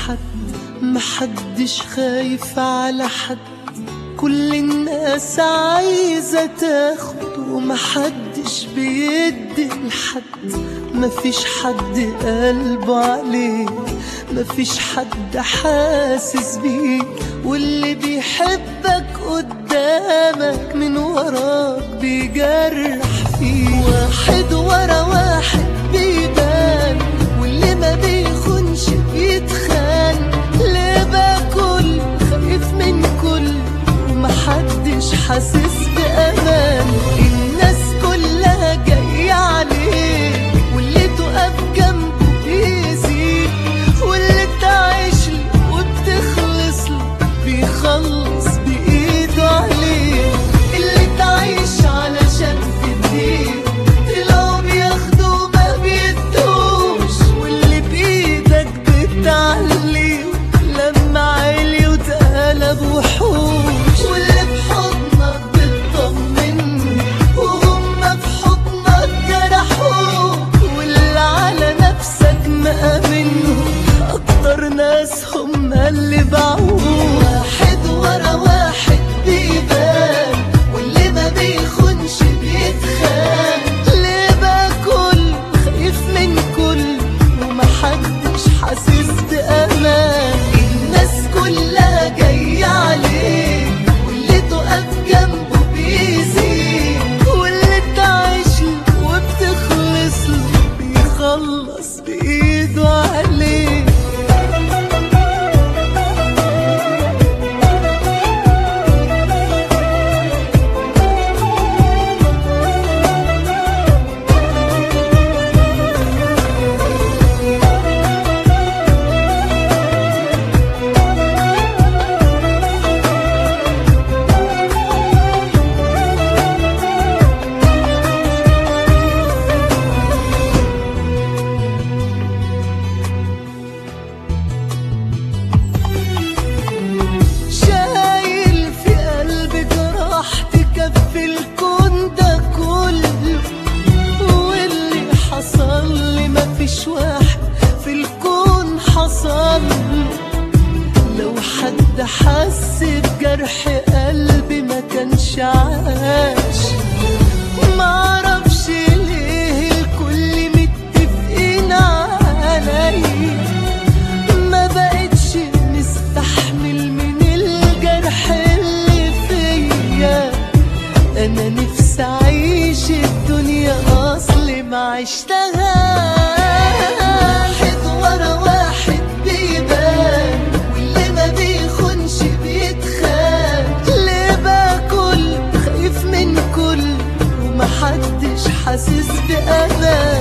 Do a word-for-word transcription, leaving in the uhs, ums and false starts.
حد، محدش خايف على حد، كل الناس عايزة تاخد ومحدش بيدي لحد. مفيش حد قلبه عليك، مفيش حد حاسس بيك، واللي بيحبك قدامك من وراك بيجرح فيك. واحد ورا واحد بيبان، واللي ما بيخونش بيتخان. ليه باكل خايف من كل ومحدش حاسس بأمان. الناس كلها جاية عليك، واللي تقف جنبه بيزيد، واللي تعيشله وبتخلصله بيخلص بإيده عليك. اللي تعيش علشان تديه طلعوا بياخدوا ما بيدوش، واللي بإيدك بتعليه لما عالي وتقلب وحوش. واللي بحضنك بتطمن وهم بحضنك جرحوك، واللي على نفسك مأمنهم أكتر ناس هم اللي باعوك. واحد ورا واحد بيبان، واللي ما بيخونش بيتخان. ليه باكل خايف من كل ومحدش حاسس بأمان. الناس كلها جاية عليك، واللي تقف جنبه بيزيد، واللي تعيشله وبتخلصله بيخلص بإيده عليك. شايل في قلبي جراح تكفي الكون ده كله، واللي حصل لي مفيش واحد في الكون حصل له. لو حد حس بجرح قلبي ما كانش عاش. معرفش ليه الكل متفقين عليا، ما بقتش مستحمل من الجرح اللي فيا. انا نفسي اعيش الدنيا اصلي ما عشتهاش. واحد ورا واحد بيبان، واللي ما بيخونش بيتخان. ليه باكل خايف من كل ومحدش حاسس بأمان.